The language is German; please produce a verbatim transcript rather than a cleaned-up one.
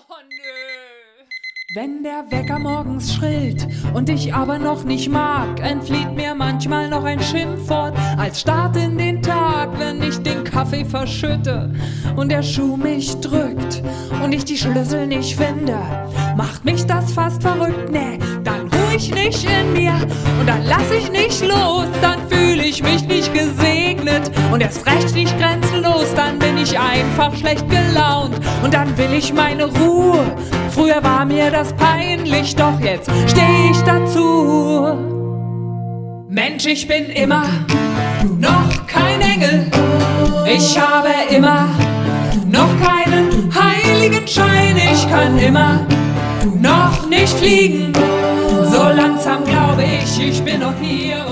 Oh nö. Wenn der Wecker morgens schrillt und ich aber noch nicht mag, entflieht mir manchmal noch ein Schimpfwort als Start in den Tag, wenn ich den Kaffee verschütte und der Schuh mich drückt und ich die Schlüssel nicht finde. Macht mich das fast verrückt, nee, dann ruh ich nicht in mir und dann lass ich nicht los, dann fühle ich mich nicht gesegnet und erst recht nicht grenzenlos, dann bin ich einfach schlecht gelaunt und dann will ich meine Ruhe. Früher war mir das peinlich, doch jetzt steh ich dazu. Mensch, ich bin immer noch kein Engel. Ich habe immer noch keinen Heiligenschein. Ich kann immer noch nicht fliegen. So langsam glaube ich, ich bin noch hier.